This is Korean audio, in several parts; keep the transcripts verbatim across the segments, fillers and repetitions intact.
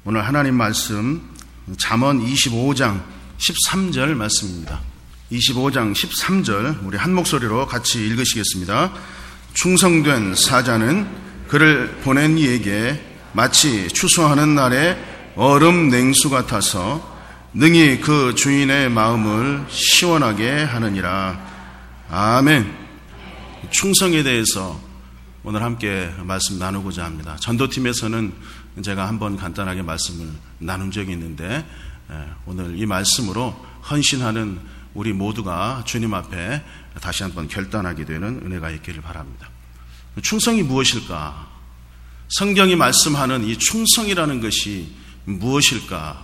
오늘 하나님 말씀 잠언 이십오 장 십삼 절 말씀입니다. 이십오 장 십삼 절 우리 한 목소리로 같이 읽으시겠습니다. 충성된 사자는 그를 보낸 이에게 마치 추수하는 날에 얼음 냉수 같아서 능히 그 주인의 마음을 시원하게 하느니라. 아멘. 충성에 대해서 오늘 함께 말씀 나누고자 합니다. 전도팀에서는 제가 한번 간단하게 말씀을 나눈 적이 있는데 오늘 이 말씀으로 헌신하는 우리 모두가 주님 앞에 다시 한번 결단하게 되는 은혜가 있기를 바랍니다. 충성이 무엇일까? 성경이 말씀하는 이 충성이라는 것이 무엇일까?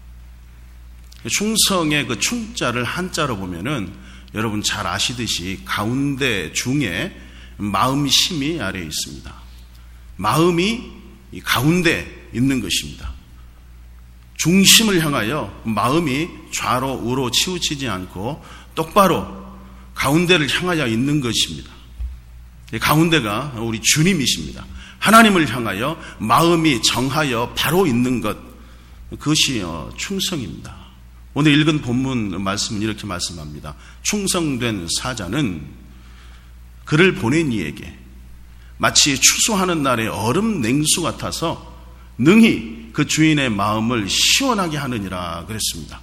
충성의 그 충자를 한자로 보면은 여러분 잘 아시듯이 가운데 중에 마음이 심이 아래에 있습니다. 마음이 이 가운데 있는 것입니다. 중심을 향하여 마음이 좌로 우로 치우치지 않고 똑바로 가운데를 향하여 있는 것입니다. 가운데가 우리 주님이십니다. 하나님을 향하여 마음이 정하여 바로 있는 것, 그것이 충성입니다. 오늘 읽은 본문 말씀은 이렇게 말씀합니다. 충성된 사자는 그를 보낸 이에게 마치 추수하는 날의 얼음 냉수 같아서 능히 그 주인의 마음을 시원하게 하느니라 그랬습니다.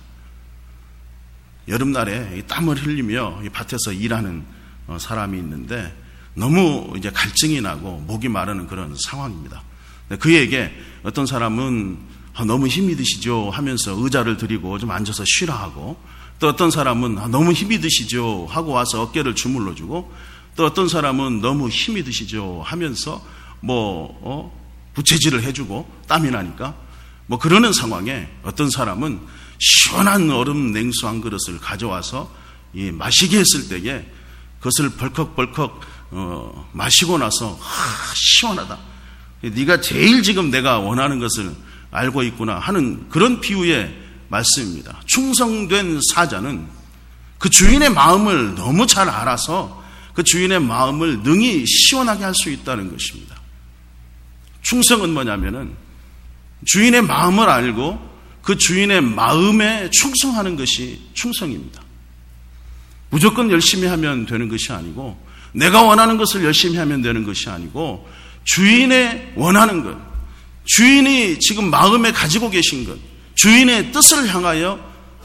여름날에 땀을 흘리며 밭에서 일하는 사람이 있는데 너무 이제 갈증이 나고 목이 마르는 그런 상황입니다. 그에게 어떤 사람은 너무 힘이 드시죠 하면서 의자를 드리고 좀 앉아서 쉬라 하고, 또 어떤 사람은 너무 힘이 드시죠 하고 와서 어깨를 주물러 주고, 또 어떤 사람은 너무 힘이 드시죠 하면서 뭐 어? 부채질을 해주고 땀이 나니까 뭐 그러는 상황에 어떤 사람은 시원한 얼음 냉수 한 그릇을 가져와서 이 마시게 했을 때에 그것을 벌컥벌컥 어, 마시고 나서 하, 시원하다. 네가 제일 지금 내가 원하는 것을 알고 있구나 하는 그런 비유의 말씀입니다. 충성된 사자는 그 주인의 마음을 너무 잘 알아서 그 주인의 마음을 능히 시원하게 할 수 있다는 것입니다. 충성은 뭐냐면은 주인의 마음을 알고 그 주인의 마음에 충성하는 것이 충성입니다. 무조건 열심히 하면 되는 것이 아니고, 내가 원하는 것을 열심히 하면 되는 것이 아니고, 주인의 원하는 것, 주인이 지금 마음에 가지고 계신 것, 주인의 뜻을 향하여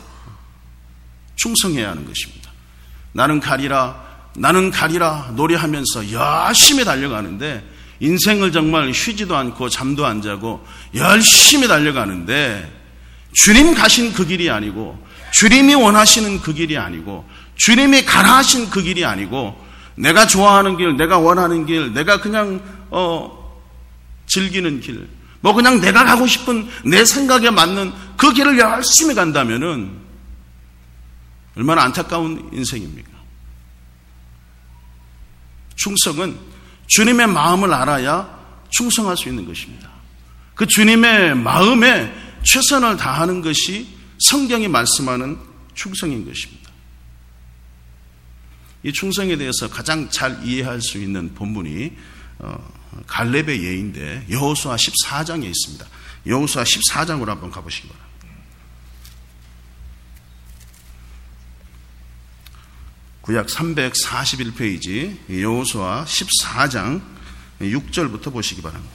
충성해야 하는 것입니다. 나는 가리라 나는 가리라 노래하면서 열심히 달려가는데, 인생을 정말 쉬지도 않고 잠도 안 자고 열심히 달려가는데 주님 가신 그 길이 아니고, 주님이 원하시는 그 길이 아니고, 주님이 가라 하신 그 길이 아니고, 내가 좋아하는 길, 내가 원하는 길, 내가 그냥 어 즐기는 길, 뭐 그냥 내가 가고 싶은 내 생각에 맞는 그 길을 열심히 간다면은 얼마나 안타까운 인생입니까? 충성은 주님의 마음을 알아야 충성할 수 있는 것입니다. 그 주님의 마음에 최선을 다하는 것이 성경이 말씀하는 충성인 것입니다. 이 충성에 대해서 가장 잘 이해할 수 있는 본문이 갈렙의 예인데 여호수아 십사 장에 있습니다. 여호수아 십사 장으로 한번 가보시기 바랍니다. 구약 삼백사십일 페이지 여호수아 십사 장 육 절부터 보시기 바랍니다.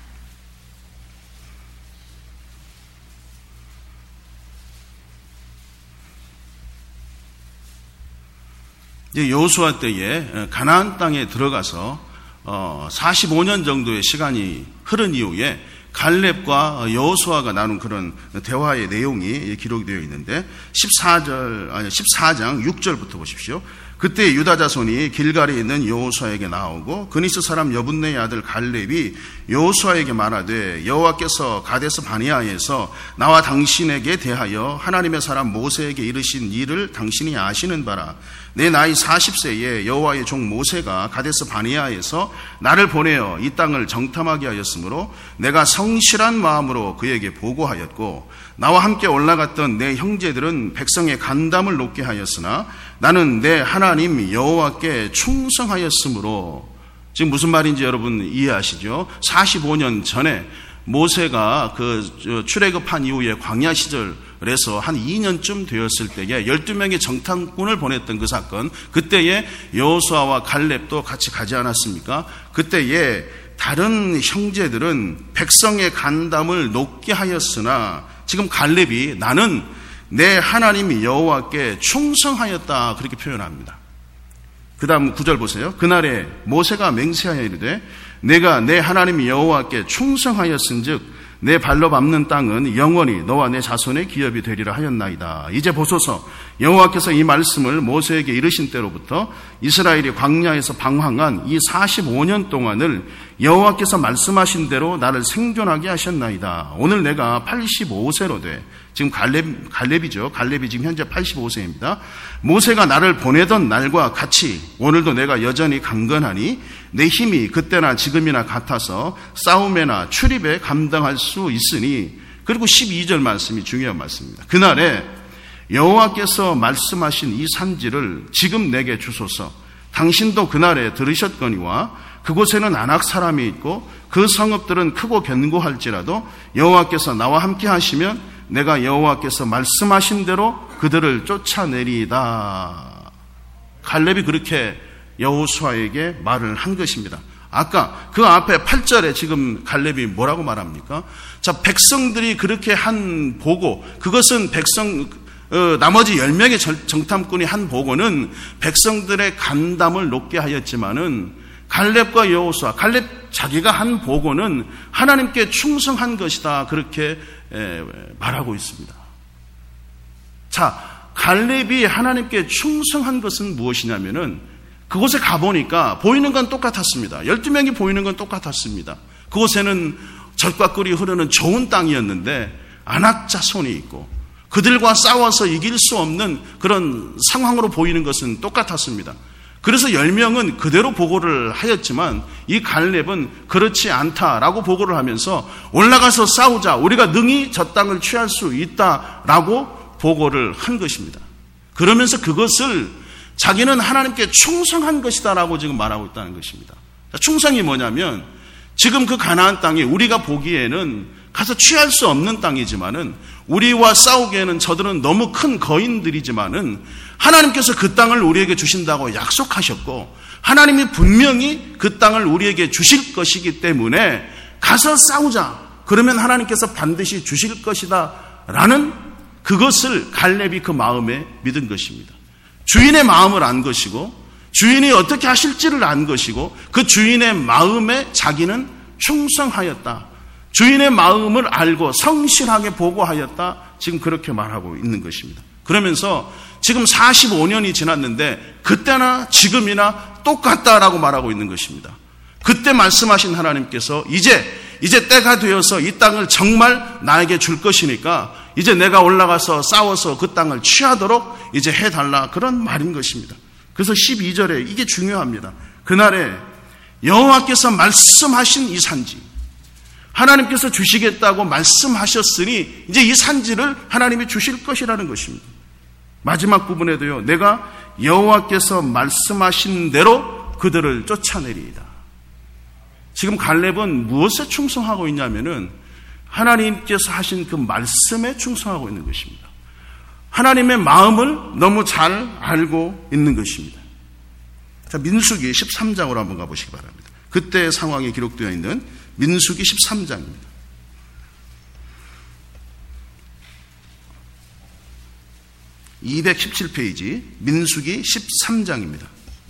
여호수아 때에 가나안 땅에 들어가서 사십오 년 정도의 시간이 흐른 이후에 갈렙과 여호수아가 나눈 그런 대화의 내용이 기록이 되어 있는데 십사 절 아니 십사 장 육 절부터 보십시오. 그때 유다 자손이 길갈에 있는 여호수아에게 나오고 그니스 사람 여분네의 아들 갈렙이 여호수아에게 말하되 여호와께서 가데스 바네아에서 나와 당신에게 대하여 하나님의 사람 모세에게 이르신 일을 당신이 아시는 바라. 내 나이 사십 세에 여호와의 종 모세가 가데스 바네아에서 나를 보내어 이 땅을 정탐하게 하였으므로 내가 성실한 마음으로 그에게 보고하였고, 나와 함께 올라갔던 내 형제들은 백성의 간담을 높게 하였으나 나는 내 하나님 여호와께 충성하였으므로. 지금 무슨 말인지 여러분 이해하시죠? 사십오 년 전에 모세가 그 출애굽한 이후에 광야 시절에서 한 이 년쯤 되었을 때에 열두 명의 정탐꾼을 보냈던 그 사건, 그때에 여호수아와 갈렙도 같이 가지 않았습니까? 그때에 다른 형제들은 백성의 간담을 높게 하였으나 지금 갈렙이 나는 내 하나님 여호와께 충성하였다 그렇게 표현합니다. 그 다음 구 절 보세요. 그날에 모세가 맹세하여 이르되 내가 내 하나님 여호와께 충성하였은즉 내 발로 밟는 땅은 영원히 너와 내 자손의 기업이 되리라 하였나이다. 이제 보소서, 여호와께서 이 말씀을 모세에게 이르신 때로부터 이스라엘이 광야에서 방황한 이 사십오 년 동안을 여호와께서 말씀하신 대로 나를 생존하게 하셨나이다. 오늘 내가 팔십오 세로 돼. 지금 갈렙, 갈렙이죠. 갈렙이 지금 현재 팔십오 세입니다. 모세가 나를 보내던 날과 같이 오늘도 내가 여전히 강건하니 내 힘이 그때나 지금이나 같아서 싸움에나 출입에 감당할 수 있으니. 그리고 십이 절 말씀이 중요한 말씀입니다. 그날에 여호와께서 말씀하신 이 산지를 지금 내게 주소서. 당신도 그날에 들으셨거니와 그곳에는 아낙 사람이 있고 그 성읍들은 크고 견고할지라도 여호와께서 나와 함께 하시면 내가 여호와께서 말씀하신 대로 그들을 쫓아내리이다. 갈렙이 그렇게 여호수아에게 말을 한 것입니다. 아까 그 앞에 팔 절에 지금 갈렙이 뭐라고 말합니까? 자, 백성들이 그렇게 한 보고, 그것은 백성 어, 나머지 열 명의 정탐꾼이 한 보고는 백성들의 간담을 높게 하였지만은 갈렙과 여호수아, 갈렙 자기가 한 보고는 하나님께 충성한 것이다 그렇게 에, 말하고 있습니다. 자, 갈렙이 하나님께 충성한 것은 무엇이냐면은 그곳에 가보니까 보이는 건 똑같았습니다. 열두 명이 보이는 건 똑같았습니다. 그곳에는 젖과 꿀이 흐르는 좋은 땅이었는데 아낙 자손이 있고 그들과 싸워서 이길 수 없는 그런 상황으로 보이는 것은 똑같았습니다. 그래서 열 명은 그대로 보고를 하였지만 이 갈렙은 그렇지 않다라고 보고를 하면서 올라가서 싸우자, 우리가 능히 저 땅을 취할 수 있다라고 보고를 한 것입니다. 그러면서 그것을 자기는 하나님께 충성한 것이다라고 지금 말하고 있다는 것입니다. 충성이 뭐냐면 지금 그 가나안 땅이 우리가 보기에는 가서 취할 수 없는 땅이지만은 우리와 싸우기에는 저들은 너무 큰 거인들이지만은 하나님께서 그 땅을 우리에게 주신다고 약속하셨고 하나님이 분명히 그 땅을 우리에게 주실 것이기 때문에 가서 싸우자. 그러면 하나님께서 반드시 주실 것이다 라는 그것을 갈렙이 그 마음에 믿은 것입니다. 주인의 마음을 안 것이고 주인이 어떻게 하실지를 안 것이고 그 주인의 마음에 자기는 충성하였다. 주인의 마음을 알고 성실하게 보고하였다. 지금 그렇게 말하고 있는 것입니다. 그러면서 지금 사십오 년이 지났는데 그때나 지금이나 똑같다라고 말하고 있는 것입니다. 그때 말씀하신 하나님께서 이제 이제 때가 되어서 이 땅을 정말 나에게 줄 것이니까 이제 내가 올라가서 싸워서 그 땅을 취하도록 이제 해달라, 그런 말인 것입니다. 그래서 십이 절에 이게 중요합니다. 그날에 여호와께서 말씀하신 이 산지, 하나님께서 주시겠다고 말씀하셨으니 이제 이 산지를 하나님이 주실 것이라는 것입니다. 마지막 부분에도요, 내가 여호와께서 말씀하신 대로 그들을 쫓아내리이다. 지금 갈렙은 무엇에 충성하고 있냐면은 하나님께서 하신 그 말씀에 충성하고 있는 것입니다. 하나님의 마음을 너무 잘 알고 있는 것입니다. 자, 민수기 십삼 장으로 한번 가보시기 바랍니다. 그때의 상황이 기록되어 있는 민수기 십삼 장입니다. 이백십칠 페이지 민수기 십삼 장입니다.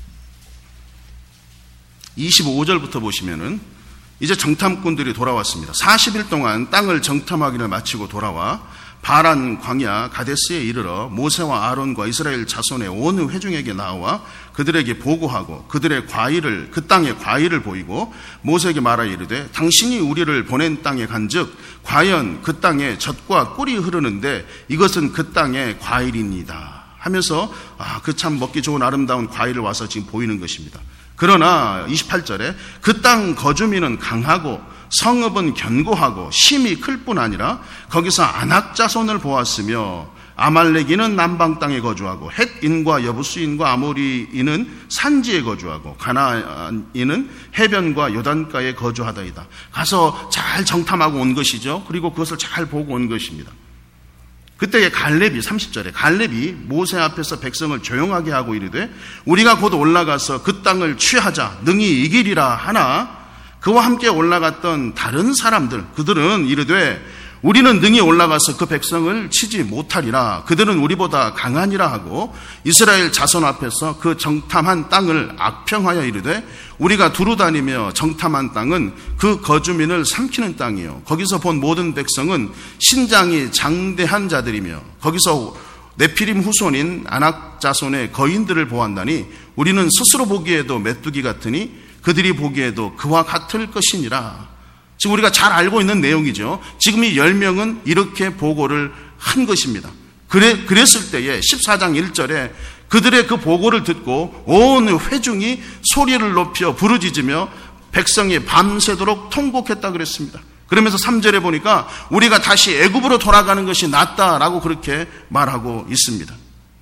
이십오 절부터 보시면은 이제 정탐꾼들이 돌아왔습니다. 사십 일 동안 땅을 정탐하기를 마치고 돌아와 바란 광야 가데스에 이르러 모세와 아론과 이스라엘 자손의 온 회중에게 나와 그들에게 보고하고 그들의 과일을 그 땅의 과일을 보이고 모세에게 말하 이르되 당신이 우리를 보낸 땅에 간즉 과연 그 땅에 젖과 꿀이 흐르는데 이것은 그 땅의 과일입니다 하면서 아, 그 참 먹기 좋은 아름다운 과일을 와서 지금 보이는 것입니다. 그러나 이십팔 절에 그 땅 거주민은 강하고 성읍은 견고하고 심이 클 뿐 아니라 거기서 아낙 자손을 보았으며 아말렉인은 남방 땅에 거주하고 헷인과 여부스인과 아모리인은 산지에 거주하고 가나안인은 해변과 요단가에 거주하다이다. 가서 잘 정탐하고 온 것이죠. 그리고 그것을 잘 보고 온 것입니다. 그때 갈렙이 삼십 절에 갈렙이 모세 앞에서 백성을 조용하게 하고 이르되 우리가 곧 올라가서 그 땅을 취하자 능히 이기리라 하나 그와 함께 올라갔던 다른 사람들 그들은 이르되 우리는 능히 올라가서 그 백성을 치지 못하리라. 그들은 우리보다 강하니라 하고 이스라엘 자손 앞에서 그 정탐한 땅을 악평하여 이르되 우리가 두루 다니며 정탐한 땅은 그 거주민을 삼키는 땅이요 거기서 본 모든 백성은 신장이 장대한 자들이며 거기서 네피림 후손인 아낙 자손의 거인들을 보았나니 우리는 스스로 보기에도 메뚜기 같으니 그들이 보기에도 그와 같을 것이니라. 지금 우리가 잘 알고 있는 내용이죠. 지금 이 열 명은 이렇게 보고를 한 것입니다. 그래, 그랬을 때에 십사 장 일 절에 그들의 그 보고를 듣고 온 회중이 소리를 높여 부르짖으며 백성이 밤새도록 통곡했다 그랬습니다. 그러면서 삼 절에 보니까 우리가 다시 애굽으로 돌아가는 것이 낫다라고 그렇게 말하고 있습니다.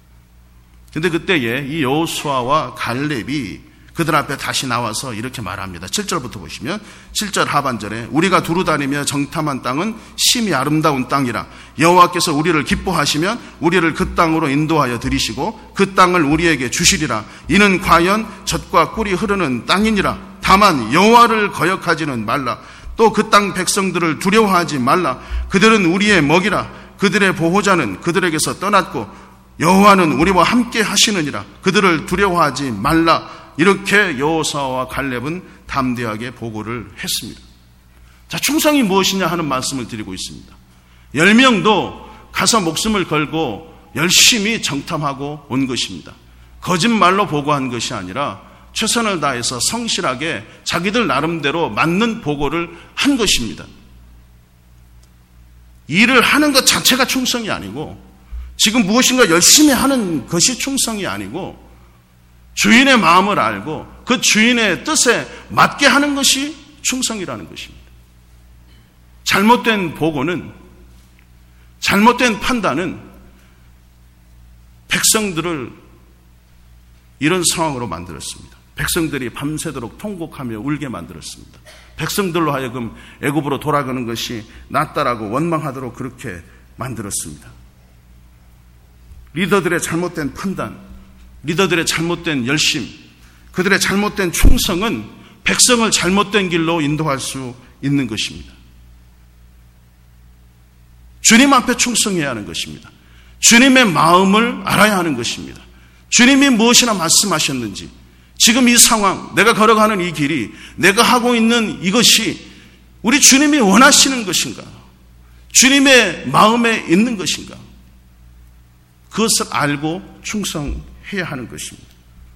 그런데 그때에 이 여호수아와 갈렙이 그들 앞에 다시 나와서 이렇게 말합니다. 칠 절부터 보시면 칠 절 하반절에 우리가 두루 다니며 정탐한 땅은 심히 아름다운 땅이라 여호와께서 우리를 기뻐하시면 우리를 그 땅으로 인도하여 들이시고 그 땅을 우리에게 주시리라. 이는 과연 젖과 꿀이 흐르는 땅이니라. 다만 여호와를 거역하지는 말라. 또 그 땅 백성들을 두려워하지 말라. 그들은 우리의 먹이라. 그들의 보호자는 그들에게서 떠났고 여호와는 우리와 함께 하시느니라. 그들을 두려워하지 말라. 이렇게 여호수아와 갈렙은 담대하게 보고를 했습니다. 자, 충성이 무엇이냐 하는 말씀을 드리고 있습니다. 열 명도 가서 목숨을 걸고 열심히 정탐하고 온 것입니다. 거짓말로 보고한 것이 아니라 최선을 다해서 성실하게 자기들 나름대로 맞는 보고를 한 것입니다. 일을 하는 것 자체가 충성이 아니고 지금 무엇인가 열심히 하는 것이 충성이 아니고 주인의 마음을 알고 그 주인의 뜻에 맞게 하는 것이 충성이라는 것입니다. 잘못된 보고는, 잘못된 판단은 백성들을 이런 상황으로 만들었습니다. 백성들이 밤새도록 통곡하며 울게 만들었습니다. 백성들로 하여금 애굽으로 돌아가는 것이 낫다라고 원망하도록 그렇게 만들었습니다. 리더들의 잘못된 판단, 리더들의 잘못된 열심, 그들의 잘못된 충성은 백성을 잘못된 길로 인도할 수 있는 것입니다. 주님 앞에 충성해야 하는 것입니다. 주님의 마음을 알아야 하는 것입니다. 주님이 무엇이나 말씀하셨는지, 지금 이 상황, 내가 걸어가는 이 길이, 내가 하고 있는 이것이 우리 주님이 원하시는 것인가? 주님의 마음에 있는 것인가? 그것을 알고 충성해야 하는 것입니다.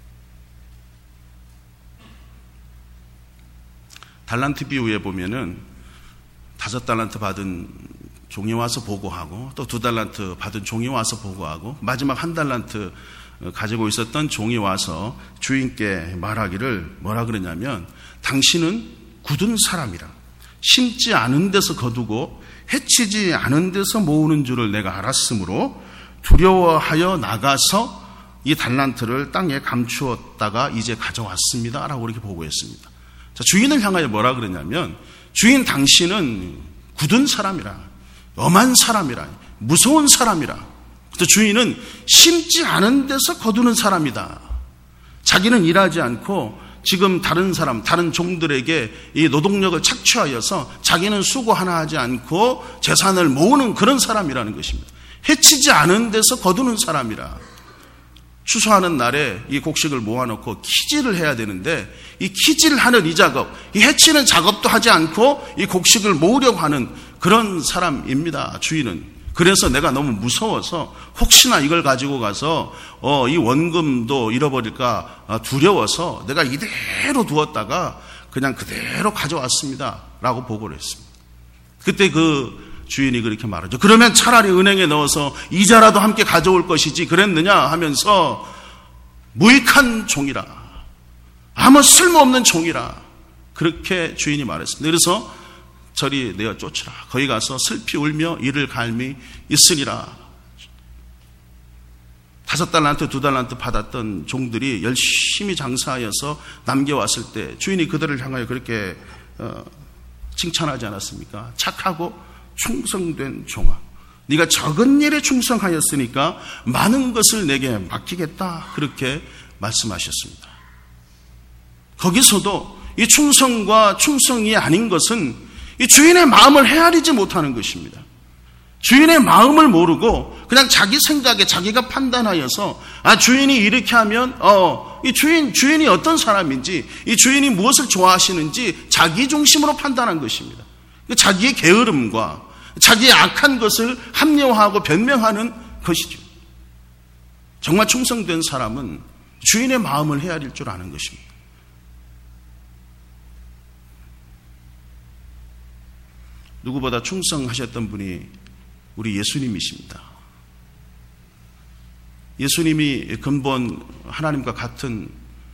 달란트 비유에 보면은 다섯 달란트 받은 종이 와서 보고하고 또 두 달란트 받은 종이 와서 보고하고 마지막 한 달란트 가지고 있었던 종이 와서 주인께 말하기를 뭐라 그러냐면 당신은 굳은 사람이라 심지 않은 데서 거두고 해치지 않은 데서 모으는 줄을 내가 알았으므로 두려워하여 나가서 이 달란트를 땅에 감추었다가 이제 가져왔습니다 라고 이렇게 보고했습니다. 자, 주인을 향하여 뭐라 그러냐면 주인 당신은 굳은 사람이라 엄한 사람이라 무서운 사람이라 또 주인은 심지 않은 데서 거두는 사람이다. 자기는 일하지 않고 지금 다른 사람, 다른 종들에게 이 노동력을 착취하여서 자기는 수고 하나 하지 않고 재산을 모으는 그런 사람이라는 것입니다. 해치지 않은 데서 거두는 사람이라. 추수하는 날에 이 곡식을 모아놓고 키질을 해야 되는데 이 키질을 하는 이 작업, 이 해치는 작업도 하지 않고 이 곡식을 모으려고 하는 그런 사람입니다. 주인은. 그래서 내가 너무 무서워서 혹시나 이걸 가지고 가서 어, 이 원금도 잃어버릴까 두려워서 내가 이대로 두었다가 그냥 그대로 가져왔습니다 라고 보고를 했습니다. 그때 그 주인이 그렇게 말하죠. 그러면 차라리 은행에 넣어서 이자라도 함께 가져올 것이지 그랬느냐 하면서 무익한 종이라 아무 쓸모없는 종이라 그렇게 주인이 말했습니다. 그래서 저리 내어 쫓으라. 거기 가서 슬피 울며 이를 갈미 있으리라. 다섯 달란트, 두 달란트 받았던 종들이 열심히 장사하여서 남겨왔을 때 주인이 그들을 향하여 그렇게 어, 칭찬하지 않았습니까? 착하고 충성된 종아, 네가 적은 일에 충성하였으니까 많은 것을 내게 맡기겠다, 그렇게 말씀하셨습니다. 거기서도 이 충성과 충성이 아닌 것은 이 주인의 마음을 헤아리지 못하는 것입니다. 주인의 마음을 모르고 그냥 자기 생각에 자기가 판단하여서 아 주인이 이렇게 하면 어 이 주인 주인이 어떤 사람인지, 이 주인이 무엇을 좋아하시는지 자기 중심으로 판단한 것입니다. 자기의 게으름과 자기의 악한 것을 합리화하고 변명하는 것이죠. 정말 충성된 사람은 주인의 마음을 헤아릴 줄 아는 것입니다. 누구보다 충성하셨던 분이 우리 예수님이십니다. 예수님이 근본 하나님과 같은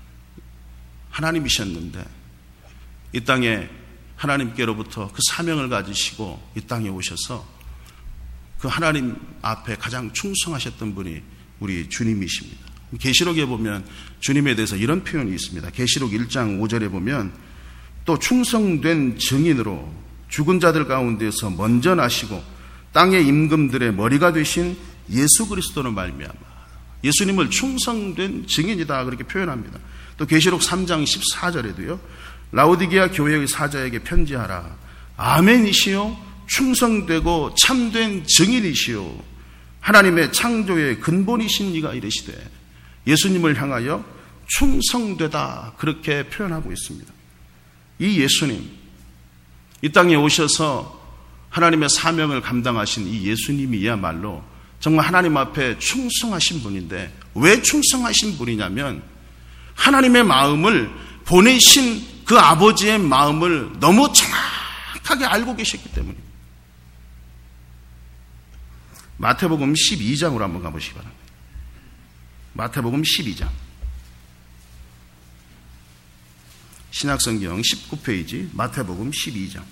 하나님이셨는데 이 땅에 하나님께로부터 그 사명을 가지시고 이 땅에 오셔서 그 하나님 앞에 가장 충성하셨던 분이 우리 주님이십니다. 계시록에 보면 주님에 대해서 이런 표현이 있습니다. 계시록 일 장 오 절에 보면 또 충성된 증인으로 죽은 자들 가운데서 먼저 나시고 땅의 임금들의 머리가 되신 예수 그리스도로 말미암아 예수님을 충성된 증인이다, 그렇게 표현합니다. 또 계시록 삼 장 십사 절에도요. 라오디게아 교회의 사자에게 편지하라. 아멘이시요 충성되고 참된 증인이시요 하나님의 창조의 근본이신 이가 이르시되 예수님을 향하여 충성되다, 그렇게 표현하고 있습니다. 이 예수님, 이 땅에 오셔서 하나님의 사명을 감당하신 이 예수님이야말로 정말 하나님 앞에 충성하신 분인데, 왜 충성하신 분이냐면 하나님의 마음을, 보내신 그 아버지의 마음을 너무 정확하게 알고 계셨기 때문입니다. 마태복음 십이 장으로 한번 가보시기 바랍니다. 마태복음 십이 장 신약성경 십구 페이지 마태복음 십이 장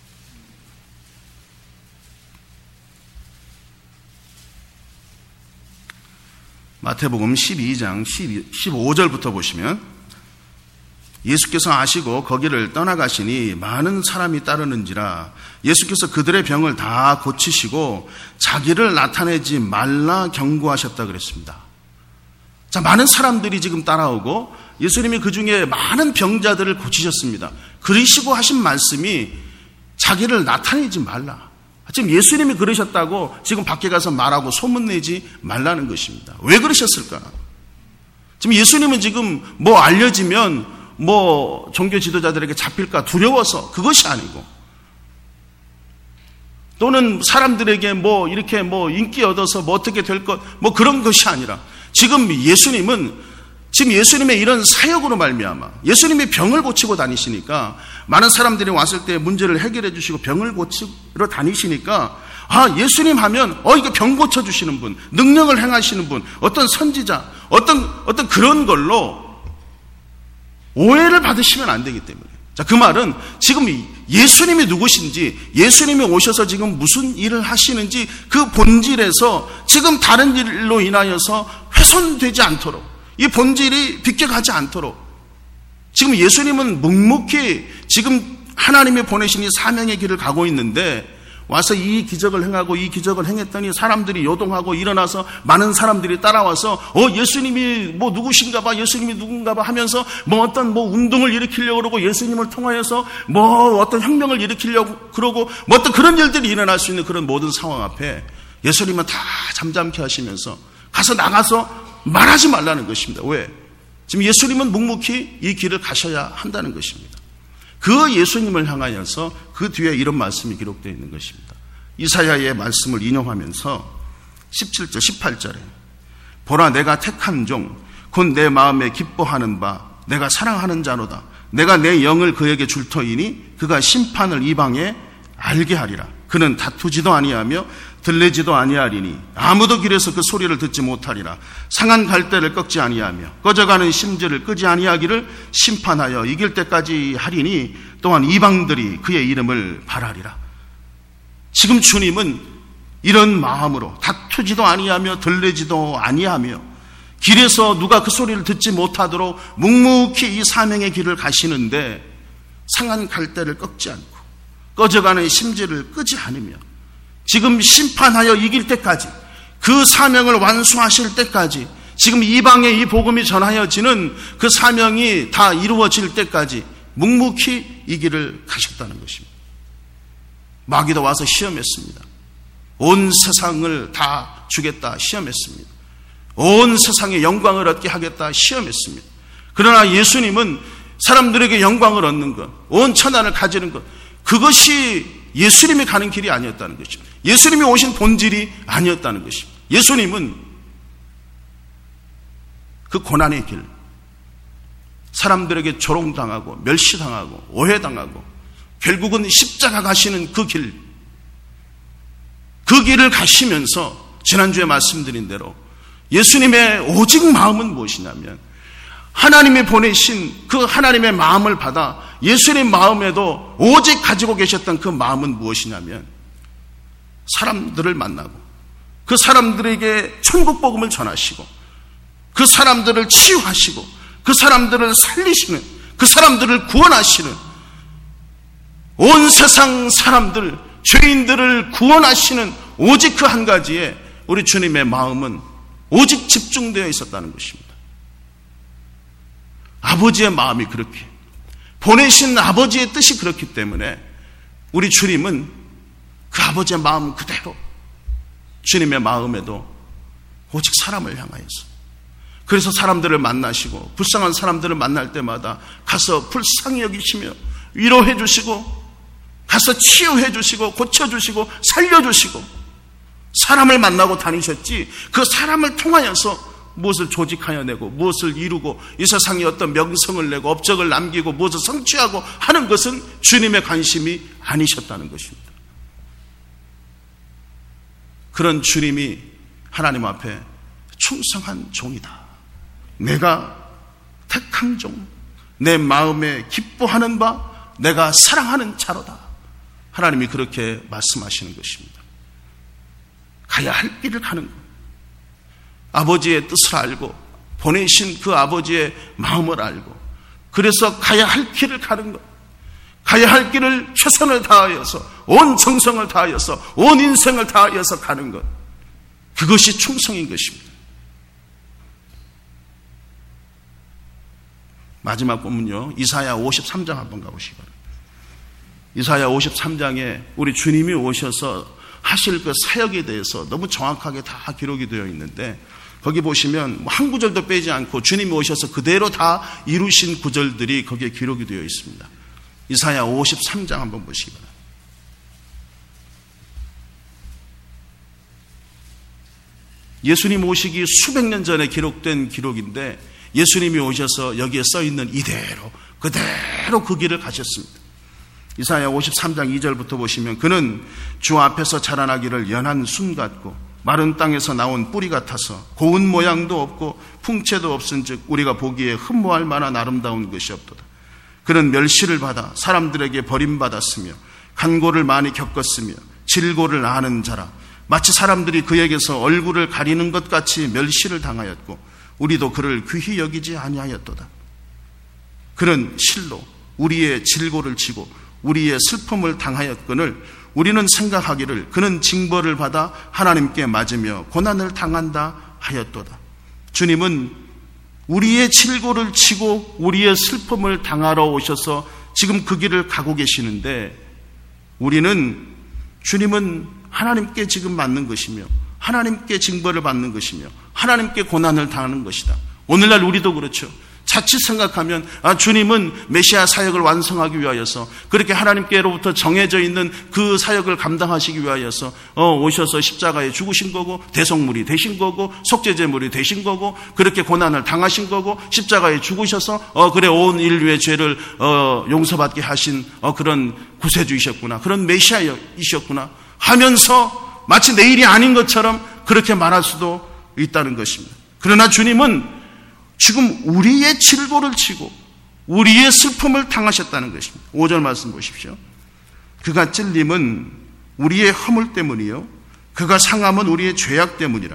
마태복음 십이 장 십오 절부터 보시면 예수께서 아시고 거기를 떠나가시니 많은 사람이 따르는지라 예수께서 그들의 병을 다 고치시고 자기를 나타내지 말라 경고하셨다 그랬습니다. 자, 많은 사람들이 지금 따라오고 예수님이 그 중에 많은 병자들을 고치셨습니다. 그러시고 하신 말씀이 자기를 나타내지 말라. 지금 예수님이 그러셨다고 지금 밖에 가서 말하고 소문내지 말라는 것입니다. 왜 그러셨을까? 지금 예수님은 지금 뭐 알려지면 뭐 종교 지도자들에게 잡힐까 두려워서 그것이 아니고, 또는 사람들에게 뭐 이렇게 뭐 인기 얻어서 뭐 어떻게 될 것 뭐 그런 것이 아니라, 지금 예수님은 지금 예수님의 이런 사역으로 말미암아 예수님이 병을 고치고 다니시니까 많은 사람들이 왔을 때 문제를 해결해 주시고 병을 고치러 다니시니까 아, 예수님 하면 어 이거 병 고쳐 주시는 분, 능력을 행하시는 분, 어떤 선지자, 어떤 어떤 그런 걸로 오해를 받으시면 안 되기 때문에. 자, 그 말은 지금 예수님이 누구신지, 예수님이 오셔서 지금 무슨 일을 하시는지 그 본질에서 지금 다른 일로 인하여서 훼손되지 않도록, 이 본질이 비껴가지 않도록 지금 예수님은 묵묵히 지금 하나님이 보내신 이 사명의 길을 가고 있는데, 와서 이 기적을 행하고 이 기적을 행했더니 사람들이 요동하고 일어나서 많은 사람들이 따라와서 어 예수님이 뭐 누구신가 봐, 예수님이 누군가 봐 하면서 뭐 어떤 뭐 운동을 일으키려고 그러고 예수님을 통하여서 뭐 어떤 혁명을 일으키려고 그러고 뭐 어떤 그런 일들이 일어날 수 있는 그런 모든 상황 앞에 예수님은 다 잠잠케 하시면서 가서 나가서 말하지 말라는 것입니다. 왜? 지금 예수님은 묵묵히 이 길을 가셔야 한다는 것입니다. 그 예수님을 향하여서 그 뒤에 이런 말씀이 기록되어 있는 것입니다. 이사야의 말씀을 인용하면서 십칠 절 십팔 절에 보라, 내가 택한 종 곧 내 마음에 기뻐하는 바 내가 사랑하는 자로다. 내가 내 영을 그에게 줄 터이니 그가 심판을 이방에 알게 하리라. 그는 다투지도 아니하며 들리지도 아니하리니 아무도 길에서 그 소리를 듣지 못하리라. 상한 갈대를 꺾지 아니하며 꺼져가는 심지를 끄지 아니하기를 심판하여 이길 때까지 하리니 또한 이방들이 그의 이름을 바라리라. 지금 주님은 이런 마음으로 다투지도 아니하며 들리지도 아니하며 길에서 누가 그 소리를 듣지 못하도록 묵묵히 이 사명의 길을 가시는데 상한 갈대를 꺾지 않고 꺼져가는 심지를 끄지 않으며 지금 심판하여 이길 때까지 그 사명을 완수하실 때까지 지금 이방에 이 복음이 전하여지는 그 사명이 다 이루어질 때까지 묵묵히 이 길을 가셨다는 것입니다. 마귀도 와서 시험했습니다. 온 세상을 다 주겠다 시험했습니다. 온 세상에 영광을 얻게 하겠다 시험했습니다. 그러나 예수님은 사람들에게 영광을 얻는 것, 온 천하를 가지는 것, 그것이 예수님이 가는 길이 아니었다는 것입니다. 예수님이 오신 본질이 아니었다는 것입니다. 예수님은 그 고난의 길, 사람들에게 조롱당하고 멸시당하고 오해당하고 결국은 십자가 가시는 그 길, 그 길을 가시면서 지난주에 말씀드린 대로 예수님의 오직 마음은 무엇이냐면 하나님이 보내신 그 하나님의 마음을 받아 예수님 마음에도 오직 가지고 계셨던 그 마음은 무엇이냐면 사람들을 만나고 그 사람들에게 천국 복음을 전하시고 그 사람들을 치유하시고 그 사람들을 살리시는, 그 사람들을 구원하시는, 온 세상 사람들, 죄인들을 구원하시는 오직 그 한 가지에 우리 주님의 마음은 오직 집중되어 있었다는 것입니다. 아버지의 마음이 그렇게, 보내신 아버지의 뜻이 그렇기 때문에 우리 주님은 그 아버지의 마음 그대로 주님의 마음에도 오직 사람을 향하여서, 그래서 사람들을 만나시고 불쌍한 사람들을 만날 때마다 가서 불쌍히 여기시며 위로해 주시고 가서 치유해 주시고 고쳐주시고 살려주시고 사람을 만나고 다니셨지, 그 사람을 통하여서 무엇을 조직하여 내고 무엇을 이루고 이 세상에 어떤 명성을 내고 업적을 남기고 무엇을 성취하고 하는 것은 주님의 관심이 아니셨다는 것입니다. 그런 주님이 하나님 앞에 충성한 종이다, 내가 택한 종, 내 마음에 기뻐하는 바, 내가 사랑하는 자로다, 하나님이 그렇게 말씀하시는 것입니다. 가야 할 길을 가는 것, 아버지의 뜻을 알고 보내신 그 아버지의 마음을 알고 그래서 가야 할 길을 가는 것, 가야 할 길을 최선을 다하여서 온 정성을 다하여서 온 인생을 다하여서 가는 것, 그것이 충성인 것입니다. 마지막 본문요, 이사야 오십삼 장 한번 가보시기 바랍니다. 이사야 오십삼 장에 우리 주님이 오셔서 하실 그 사역에 대해서 너무 정확하게 다 기록이 되어 있는데, 거기 보시면 한 구절도 빼지 않고 주님이 오셔서 그대로 다 이루신 구절들이 거기에 기록이 되어 있습니다. 이사야 오십삼 장 한번 보시기 바랍니다. 예수님 오시기 수백 년 전에 기록된 기록인데 예수님이 오셔서 여기에 써 있는 이대로 그대로 그 길을 가셨습니다. 이사야 오십삼 장 이 절부터 보시면, 그는 주 앞에서 자라나기를 연한 순 같고 마른 땅에서 나온 뿌리 같아서 고운 모양도 없고 풍채도 없은즉 우리가 보기에 흠모할 만한 아름다운 것이 없도다. 그는 멸시를 받아 사람들에게 버림받았으며 간고를 많이 겪었으며 질고를 아는 자라. 마치 사람들이 그에게서 얼굴을 가리는 것 같이 멸시를 당하였고 우리도 그를 귀히 여기지 아니하였도다. 그는 실로 우리의 질고를 치고 우리의 슬픔을 당하였거늘 우리는 생각하기를 그는 징벌을 받아 하나님께 맞으며 고난을 당한다 하였도다. 주님은 우리의 질고를 치고 우리의 슬픔을 당하러 오셔서 지금 그 길을 가고 계시는데, 우리는 주님은 하나님께 지금 맞는 것이며 하나님께 징벌을 받는 것이며 하나님께 고난을 당하는 것이다. 오늘날 우리도 그렇죠. 자칫 생각하면 아, 주님은 메시아 사역을 완성하기 위하여서, 그렇게 하나님께로부터 정해져 있는 그 사역을 감당하시기 위하여서 어, 오셔서 십자가에 죽으신 거고 대속물이 되신 거고 속죄제물이 되신 거고 그렇게 고난을 당하신 거고 십자가에 죽으셔서 어, 그래 온 인류의 죄를 어, 용서받게 하신 어, 그런 구세주이셨구나, 그런 메시아이셨구나 하면서 마치 내일이 아닌 것처럼 그렇게 말할 수도 있다는 것입니다. 그러나 주님은 지금 우리의 질고를 치고 우리의 슬픔을 당하셨다는 것입니다. 오 절 말씀 보십시오. 그가 찔림은 우리의 허물 때문이요 그가 상함은 우리의 죄악 때문이라.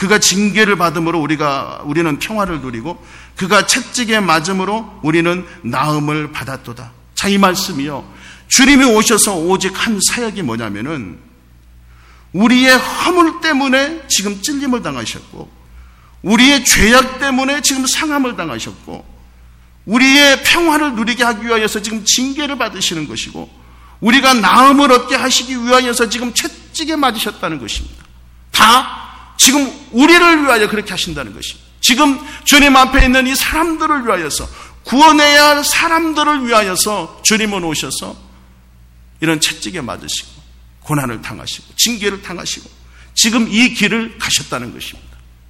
그가 징계를 받음으로 우리가 우리는 평화를 누리고 그가 채찍에 맞음으로 우리는 나음을 받았도다. 자, 이 말씀이요, 주님이 오셔서 오직 한 사역이 뭐냐면은 우리의 허물 때문에 지금 찔림을 당하셨고, 우리의 죄악 때문에 지금 상함을 당하셨고, 우리의 평화를 누리게 하기 위하여서 지금 징계를 받으시는 것이고, 우리가 나음을 얻게 하시기 위하여서 지금 채찍에 맞으셨다는 것입니다. 다 지금 우리를 위하여 그렇게 하신다는 것입니다. 지금 주님 앞에 있는 이 사람들을 위하여서, 구원해야 할 사람들을 위하여서 주님은 오셔서 이런 채찍에 맞으시고 고난을 당하시고 징계를 당하시고 지금 이 길을 가셨다는 것입니다.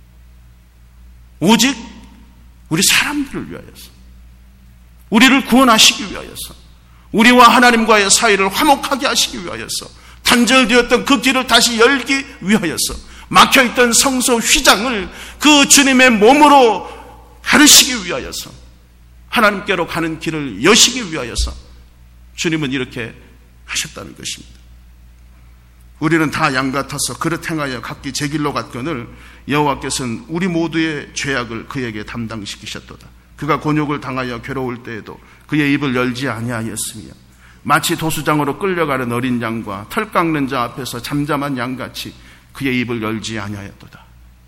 오직 우리 사람들을 위하여서, 우리를 구원하시기 위하여서, 우리와 하나님과의 사이를 화목하게 하시기 위하여서, 단절되었던 그 길을 다시 열기 위하여서, 막혀있던 성소 휘장을 그 주님의 몸으로 가르시기 위하여서, 하나님께로 가는 길을 여시기 위하여서 주님은 이렇게 하셨다는 것입니다. 우리는 다 양 같아서 그릇 행하여 각기 제 길로 갔거늘 여호와께서는 우리 모두의 죄악을 그에게 담당시키셨도다. 그가 곤욕을 당하여 괴로울 때에도 그의 입을 열지 아니하였으며 마치 도수장으로 끌려가는 어린 양과 털 깎는 자 앞에서 잠잠한 양같이 그의 입을 열지 아니하였도다.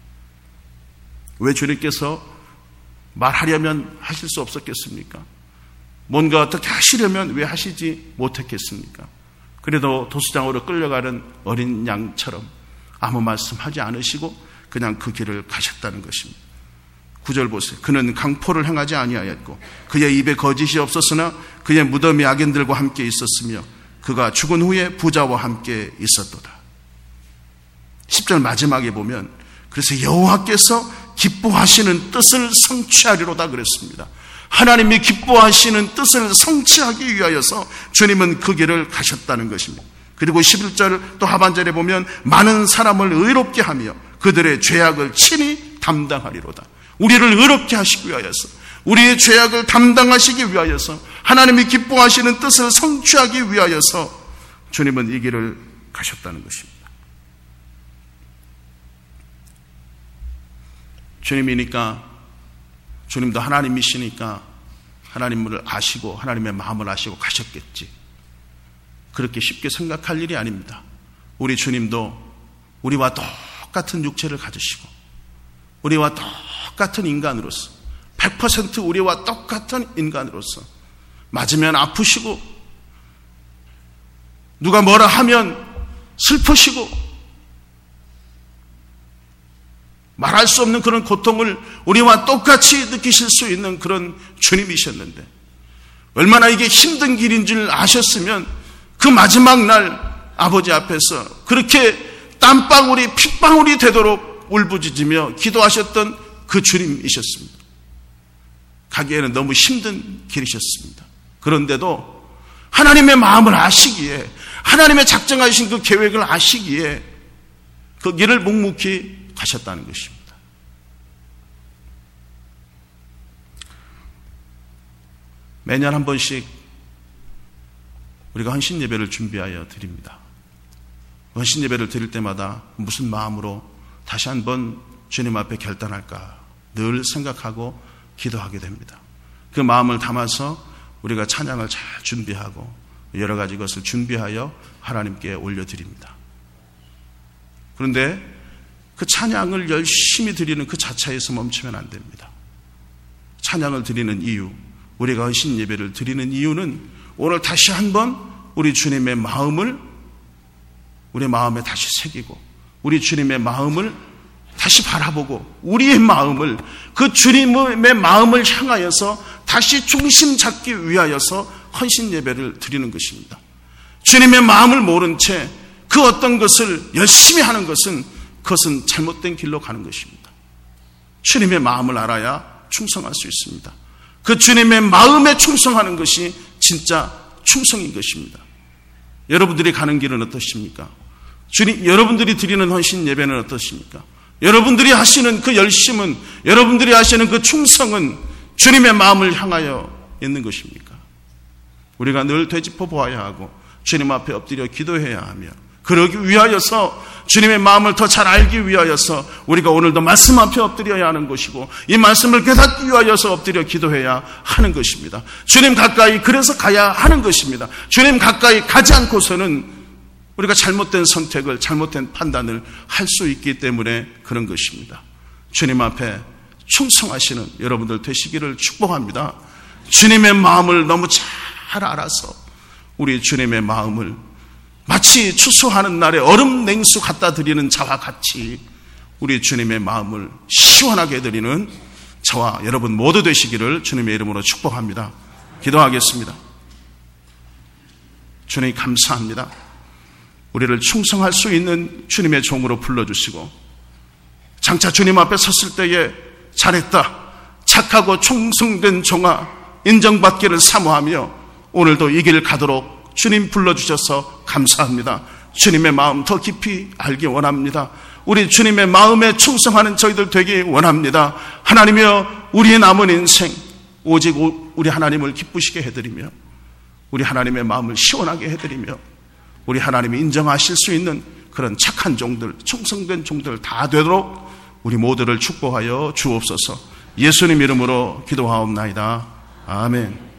왜 주님께서 말하려면 하실 수 없었겠습니까? 뭔가 어떻게 하시려면 왜 하시지 못했겠습니까? 그래도 도수장으로 끌려가는 어린 양처럼 아무 말씀하지 않으시고 그냥 그 길을 가셨다는 것입니다. 구절 보세요. 그는 강포를 행하지 아니하였고 그의 입에 거짓이 없었으나 그의 무덤이 악인들과 함께 있었으며 그가 죽은 후에 부자와 함께 있었도다. 십 절 마지막에 보면 그래서 여호와께서 기뻐하시는 뜻을 성취하리로다 그랬습니다. 하나님이 기뻐하시는 뜻을 성취하기 위하여서 주님은 그 길을 가셨다는 것입니다. 그리고 십일 절 또 하반절에 보면 많은 사람을 의롭게 하며 그들의 죄악을 친히 담당하리로다. 우리를 의롭게 하시기 위하여서, 우리의 죄악을 담당하시기 위하여서, 하나님이 기뻐하시는 뜻을 성취하기 위하여서 주님은 이 길을 가셨다는 것입니다. 주님이니까, 주님도 하나님이시니까 하나님을 아시고 하나님의 마음을 아시고 가셨겠지. 그렇게 쉽게 생각할 일이 아닙니다. 우리 주님도 우리와 똑같은 육체를 가지시고 우리와 똑같은 인간으로서, 백 퍼센트 우리와 똑같은 인간으로서 맞으면 아프시고 누가 뭐라 하면 슬프시고 말할 수 없는 그런 고통을 우리와 똑같이 느끼실 수 있는 그런 주님이셨는데, 얼마나 이게 힘든 길인 줄 아셨으면 그 마지막 날 아버지 앞에서 그렇게 땀방울이 핏방울이 되도록 울부짖으며 기도하셨던 그 주님이셨습니다. 가기에는 너무 힘든 길이셨습니다. 그런데도 하나님의 마음을 아시기에, 하나님의 작정하신 그 계획을 아시기에 그 길을 묵묵히 가셨다는 것입니다. 매년 한 번씩 우리가 헌신 예배를 준비하여 드립니다. 헌신 예배를 드릴 때마다 무슨 마음으로 다시 한번 주님 앞에 결단할까 늘 생각하고 기도하게 됩니다. 그 마음을 담아서 우리가 찬양을 잘 준비하고 여러 가지 것을 준비하여 하나님께 올려드립니다. 그런데 그 찬양을 열심히 드리는 그 자체에서 멈추면 안 됩니다. 찬양을 드리는 이유, 우리가 헌신 예배를 드리는 이유는 오늘 다시 한번 우리 주님의 마음을 우리 마음에 다시 새기고, 우리 주님의 마음을 다시 바라보고, 우리의 마음을 그 주님의 마음을 향하여서 다시 중심 잡기 위하여서 헌신 예배를 드리는 것입니다. 주님의 마음을 모른 채 그 어떤 것을 열심히 하는 것은 그것은 잘못된 길로 가는 것입니다. 주님의 마음을 알아야 충성할 수 있습니다. 그 주님의 마음에 충성하는 것이 진짜 충성인 것입니다. 여러분들이 가는 길은 어떠십니까? 주님, 여러분들이 드리는 헌신 예배는 어떠십니까? 여러분들이 하시는 그 열심은, 여러분들이 하시는 그 충성은 주님의 마음을 향하여 있는 것입니까? 우리가 늘 되짚어 보아야 하고 주님 앞에 엎드려 기도해야 하며 그러기 위하여서, 주님의 마음을 더 잘 알기 위하여서 우리가 오늘도 말씀 앞에 엎드려야 하는 것이고, 이 말씀을 깨닫기 위하여서 엎드려 기도해야 하는 것입니다. 주님 가까이 그래서 가야 하는 것입니다. 주님 가까이 가지 않고서는 우리가 잘못된 선택을, 잘못된 판단을 할 수 있기 때문에 그런 것입니다. 주님 앞에 충성하시는 여러분들 되시기를 축복합니다. 주님의 마음을 너무 잘 알아서 우리 주님의 마음을 마치 추수하는 날에 얼음 냉수 갖다 드리는 자와 같이 우리 주님의 마음을 시원하게 해드리는 저와 여러분 모두 되시기를 주님의 이름으로 축복합니다. 기도하겠습니다. 주님 감사합니다. 우리를 충성할 수 있는 주님의 종으로 불러주시고, 장차 주님 앞에 섰을 때에 잘했다, 착하고 충성된 종아, 인정받기를 사모하며 오늘도 이 길 가도록 주님 불러주셔서 감사합니다. 주님의 마음 더 깊이 알기 원합니다. 우리 주님의 마음에 충성하는 저희들 되기 원합니다. 하나님이여, 우리의 남은 인생 오직 우리 하나님을 기쁘시게 해드리며, 우리 하나님의 마음을 시원하게 해드리며, 우리 하나님이 인정하실 수 있는 그런 착한 종들, 충성된 종들 다 되도록 우리 모두를 축복하여 주옵소서. 예수님 이름으로 기도하옵나이다. 아멘.